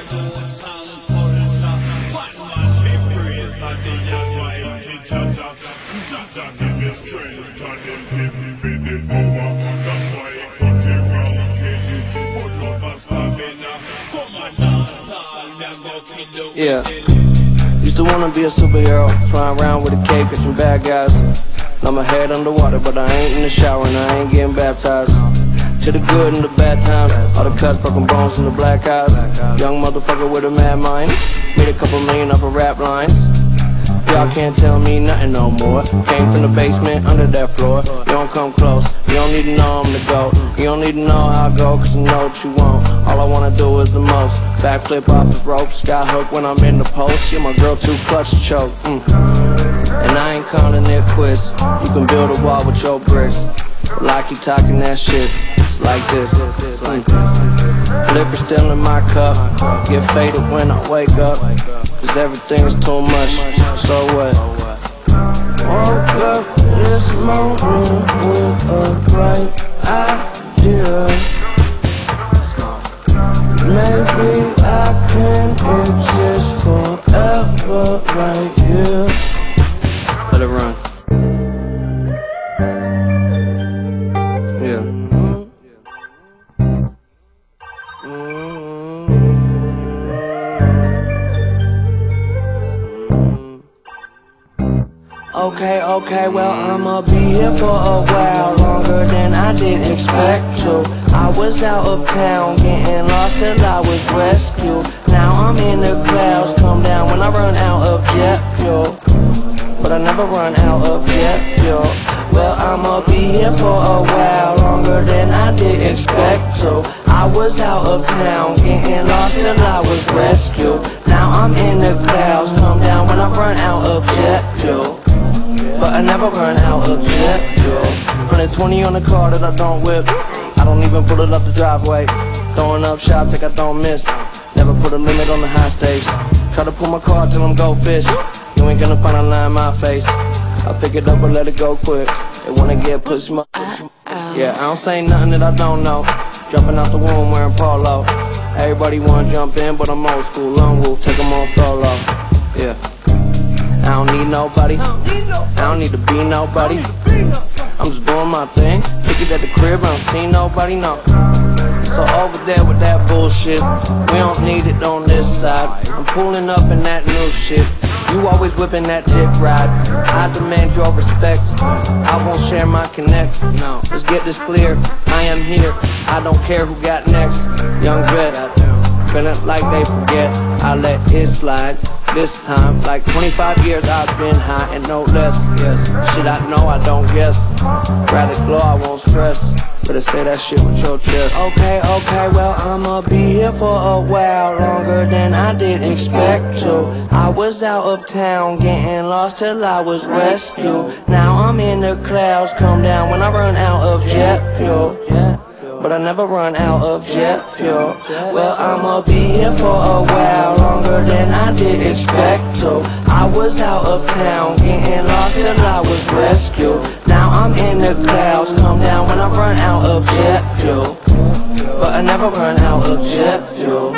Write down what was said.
youths and culture. One man be praised and the Almighty Jaja. Jaja give me strength and him give me the power. That's why he cut the ground king. Footlocker stamina. Come on dance all, me a go kill you. Yeah. Used to wanna be a superhero, flying around with a cape, catching bad guys. Now my head underwater, but I ain't in the shower and I ain't getting baptized. To the good and the bad times, all the cuts, broken bones, and the black eyes. Young motherfucker with a mad mind, made a couple million off of rap lines. Y'all can't tell me nothing no more. Came from the basement, under that floor. You don't come close, you don't need to know I'm the GOAT. You don't need to know how I go, cause you know what you want. All I wanna do is the most. Backflip off the rope, sky hook when I'm in the post. Yeah, my girl too clutch to choke. And I ain't calling it quits. You can build a wall with your bricks, but I keep talking that shit. It's like this. Liquor still in my cup. Get faded when I wake up, cause everything is too much. So what? Woke up this morning with a bright idea. Maybe I can exist forever right here. Let it run. Yeah. Okay, well I'ma be here for a while, longer than I did expect to. I was out of town, getting lost till I was rescued. Now I'm in the clouds, come down when I run out of jet fuel. But I never run out of jet fuel. Well, I'ma be here for a while, longer than I did expect to. I was out of town, getting lost till I was rescued. Now I'm in the clouds, come down when I run out of jet fuel. But I never run out of jet fuel. 120 on the car that I don't whip. I don't even pull it up the driveway. Throwing up shots like I don't miss. Never put a limit on the high stakes. Try to pull my car till I'm goldfish. You ain't gonna find a line in my face. I pick it up or let it go quick. They wanna get pussy, yeah, I don't say nothing that I don't know. Jumping out the womb wearing polo. Everybody wanna jump in, but I'm old school. Lone wolf, take them on solo. Yeah. I don't need nobody. I don't need to be nobody. I'm just doing my thing. Kick it at the crib, I don't see nobody, no. So over there with that bullshit, we don't need it on this side. I'm pulling up in that new shit. You always whipping that dick ride. I demand your respect. I won't share my connect. No, let's get this clear. I am here. I don't care who got next. Young vet, feeling like they forget. I let it slide. This time, like 25 years I've been high and no less. Yes, shit I know I don't guess. Rather glow, I won't stress. Better say that shit with your chest. Okay, well I'ma be here for a while, longer than I did expect to. I was out of town, getting lost till I was rescued. Now I'm in the clouds, come down when I run out of jet fuel. But I never run out of jet fuel. Well, I'ma be here for a while, longer than I did expect to. I was out of town, getting lost till I was rescued. Now I'm in the clouds, come down when I run out of jet fuel. But I never run out of jet fuel.